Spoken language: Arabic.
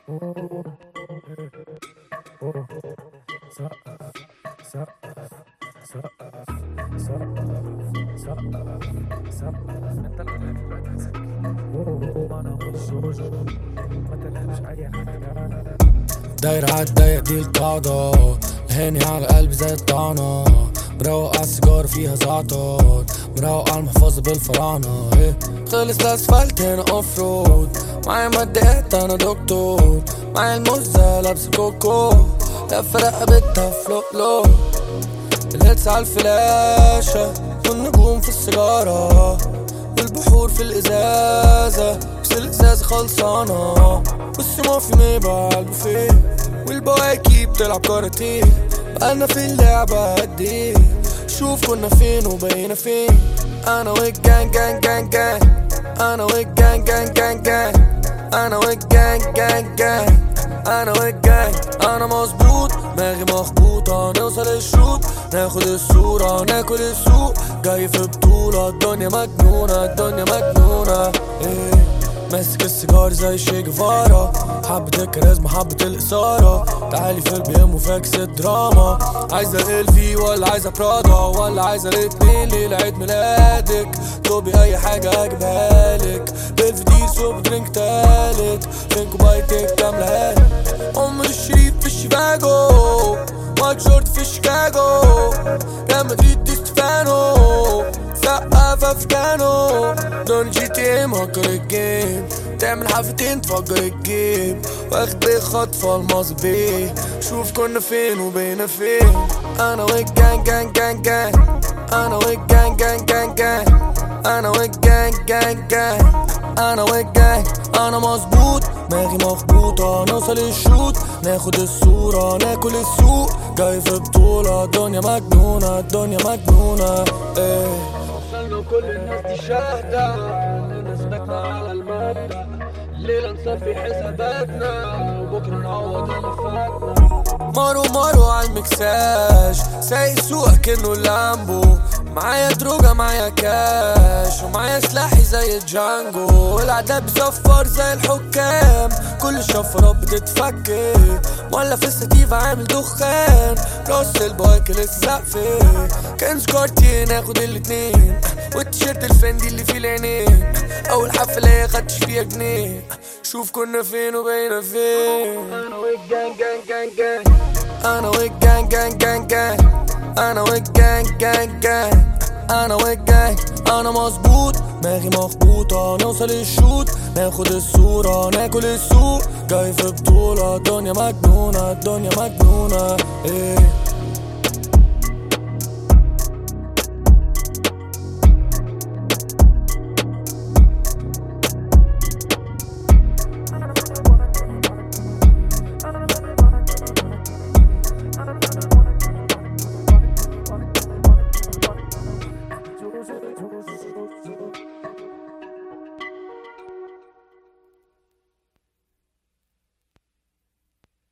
دايرة عالضيق دي القاعدة، الهاني على قلبي زي الطعنة، مروق عالسيجارة فيها زعتر، مروق عالمحفظة بالفراعنة. خلص الاسفلت هنا اوف رود، معايا ماديات انا دكتور، معايا الموزة لابسة كوكو، لفة رقبتها فلوق الهيتس عالفلاشة، والنجوم في السيجارة، والبحور في الازازة، بس الازازة خلصانة، والسموفي ميبة عالبوفيه، والبواكي بتلعب كاراتيه. بقالنا في اللعبة قديه، شوف كنا فين وبقينا فين. انا والجانج جانج جانج جانج، انا والجانج جانج جانج جانج، انا والجانج جانج جانج، انا والجانج. انا مظبوط دماغي مخبوطة، نوصل الشوط ناخد الصورة ناكل السوق، جاي في بطولة الدنيا مجنونة الدنيا مجنونة. ماسك السيجار زي شي جيفارا، حبة الكاريزما حبة الإثارة، تعالي في البيم وفاكس الدراما. عايزة إلفي ولا عايزة برادا ولا عايزة الاتنين ليلة عيد ميلادك؟ طلبي أي حاجة أجيبها لك، بالفطير سوب درينك تالت، فين كوبايتك كاملة هاني. عمر الشريف في الشيفاجو، مايك جورد في شيكاغو، ريال مدريد دي ستيفانو، سقف افغانو. دون جي تي مهكر الجيم، تعمل حفتين تفجر الجيب، واخد بخطفة الماظي بيه، شوف كنا فين وبقينا فين. انا والجانج جانج جانج جانج، انا والجانج جانج جانج جانج، انا والجانج جانج جانج، انا والجانج. انا مظبوط دماغي مخبوطة، نوصل الشوط ناخد الصورة ناكل السوق، جاي في بطولة الدنيا مجنونة الدنيا مجنونة. وصلنا وكل الناس دي شاهدة، كلنا سبقنا على المبدأ، الليلة نصفي حساباتنا وبكرة نعوض اللي فاتنا. مارو عالمكساج، سايق سوق كأنه لامبو، معايا دروجة معايا كاش، ومعايا سلاحي زي الجانجو، العداد بيصفر زي الحكام، كل الشفرات بتتفكي، ولا في الستيفة عامل دخان، راس البايكل السقفي، كنز كارتي ناخد الاتنين، والتيشيرت الفندي اللي فيه العينين، اول حفلة خدتش فيها جنيه، شوف كنا فين وبقينا فين. انا والجانج جانج جانج جانج، انا والجانج جانج جانج جانج، انا والجانج جانج جانج، انا والجانج. انا مظبوط دماغي مخبوطة، نوصل الشوط ناخد الصورة ناكل السوق، جاي في بطولة الدنيا مجنونة الدنيا مجنونة.